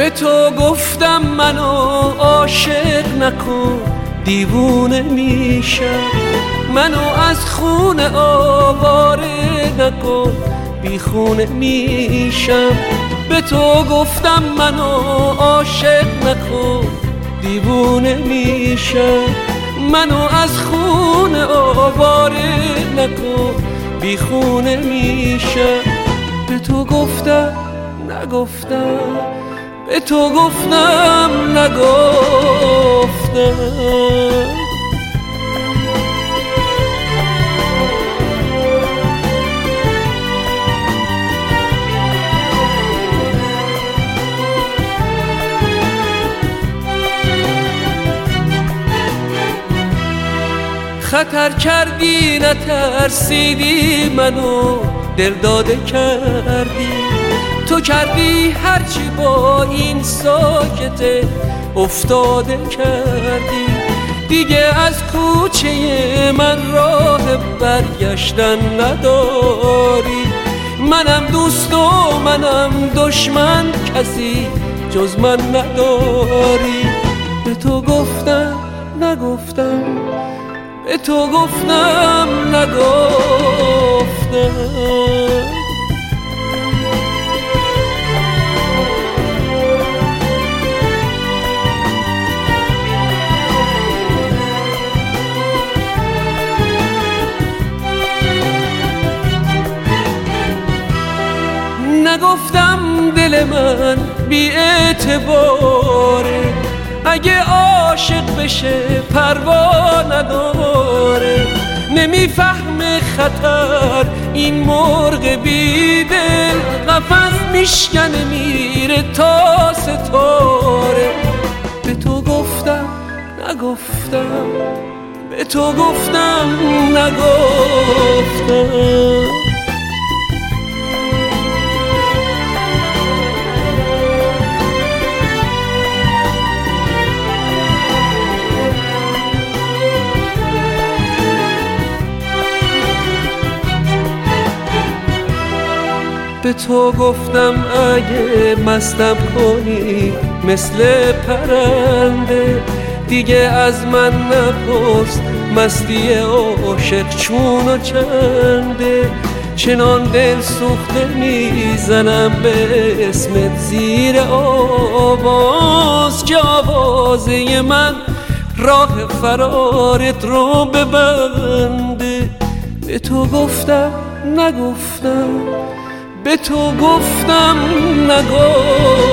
به تو گفتم منو عاشق نکن، دیوونه میشم. منو از خونه آواره نکن، بیخونه میشم. به تو گفتم منو عاشق نکن، دیوونه میشم. منو از خونه آواره نکن، بیخونه میشم. به تو گفتم نگفتم، به تو گفتم نگفتم. خطر کردی نترسیدی، منو دل داده کردی. تو کردی هرچی با این ساکته افتاده کردی. دیگه از کوچه من راه برگشتن نداری. منم دوست و منم دشمن، کسی جز من نداری. به تو گفتم نگفتم، به تو گفتم نگفتم. نگفتم دل من بی اعتباره، اگه عاشق بشه پروا نداره. نمیفهمه خطر این مرغ بی دل، قفس میشکنه میره تا ستاره. به تو گفتم نگفتم، به تو گفتم نگفتم. به تو گفتم اگه مستم کنی مثل پرنده، دیگه از من نپرس مستی عاشق چون و چنده. چنان دل سوخته میزنم به اسمت زیر آواز، که آوازه من راه فرارت رو ببنده. به تو گفتم نگفتم، به تو گفتم نگفتم.